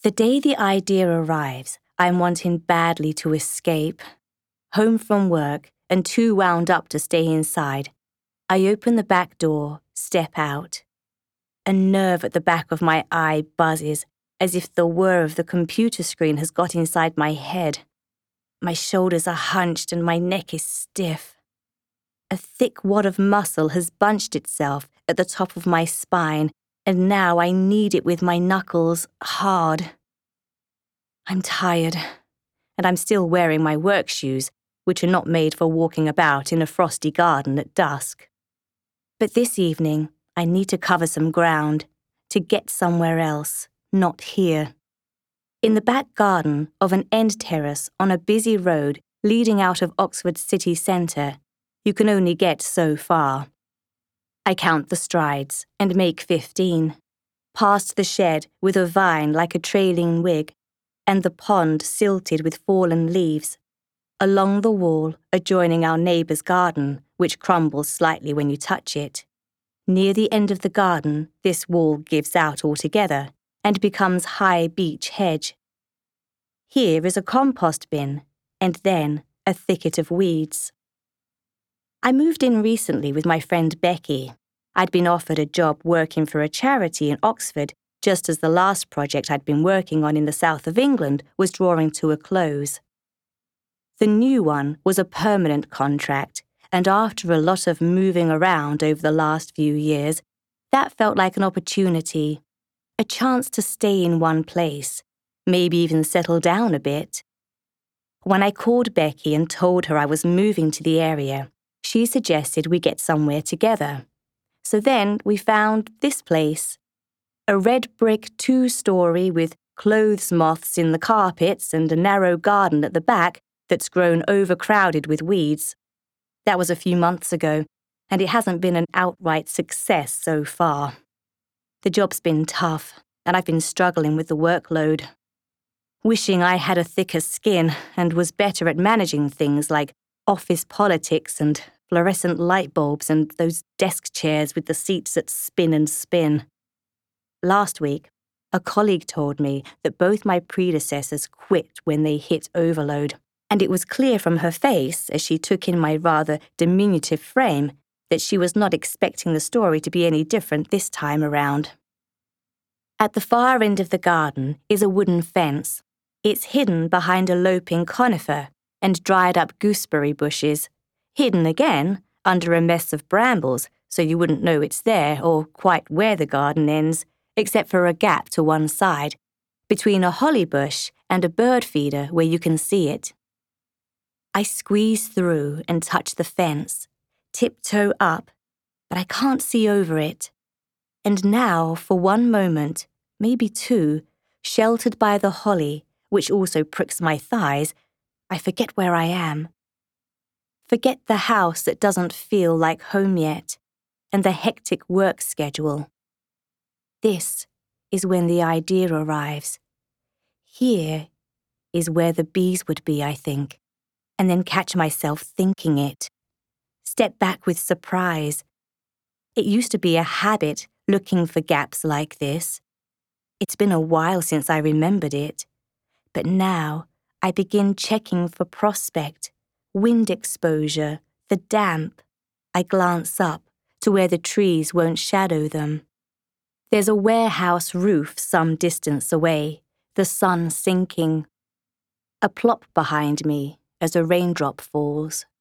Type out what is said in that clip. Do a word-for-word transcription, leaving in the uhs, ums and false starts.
The day the idea arrives, I'm wanting badly to escape. Home from work and too wound up to stay inside, I open the back door, step out. A nerve at the back of my eye buzzes as if the whir of the computer screen has got inside my head. My shoulders are hunched and my neck is stiff. A thick wad of muscle has bunched itself at the top of my spine, and now I knead it with my knuckles hard. I'm tired, and I'm still wearing my work shoes, which are not made for walking about in a frosty garden at dusk. But this evening, I need to cover some ground, to get somewhere else, not here. In the back garden of an end terrace on a busy road leading out of Oxford city centre, you can only get so far. I count the strides and make fifteen, past the shed with a vine like a trailing wig, and the pond silted with fallen leaves, along the wall adjoining our neighbour's garden, which crumbles slightly when you touch it. Near the end of the garden, this wall gives out altogether and becomes high beech hedge. Here is a compost bin, and then a thicket of weeds. I moved in recently with my friend Becky. I'd been offered a job working for a charity in Oxford just as the last project I'd been working on in the south of England was drawing to a close. The new one was a permanent contract, and after a lot of moving around over the last few years, that felt like an opportunity, a chance to stay in one place, maybe even settle down a bit. When I called Becky and told her I was moving to the area, she suggested we get somewhere together. So then we found this place, a red brick two-storey with clothes moths in the carpets and a narrow garden at the back that's grown overcrowded with weeds. That was a few months ago, and it hasn't been an outright success so far. The job's been tough, and I've been struggling with the workload. Wishing I had a thicker skin and was better at managing things like office politics and fluorescent light bulbs and those desk chairs with the seats that spin and spin. Last week, a colleague told me that both my predecessors quit when they hit overload, and it was clear from her face as she took in my rather diminutive frame that she was not expecting the story to be any different this time around. At the far end of the garden is a wooden fence. It's hidden behind a loping conifer and dried-up gooseberry bushes, hidden again under a mess of brambles so you wouldn't know it's there or quite where the garden ends, except for a gap to one side, between a holly bush and a bird feeder where you can see it. I squeeze through and touch the fence, tiptoe up, but I can't see over it. And now, for one moment, maybe two, sheltered by the holly, which also pricks my thighs, I forget where I am. Forget the house that doesn't feel like home yet, and the hectic work schedule. This is when the idea arrives. Here is where the bees would be, I think, and then catch myself thinking it. Step back with surprise. It used to be a habit looking for gaps like this. It's been a while since I remembered it, but now I begin checking for prospect, wind exposure, the damp. I glance up to where the trees won't shadow them. There's a warehouse roof some distance away, the sun sinking. A plop behind me as a raindrop falls.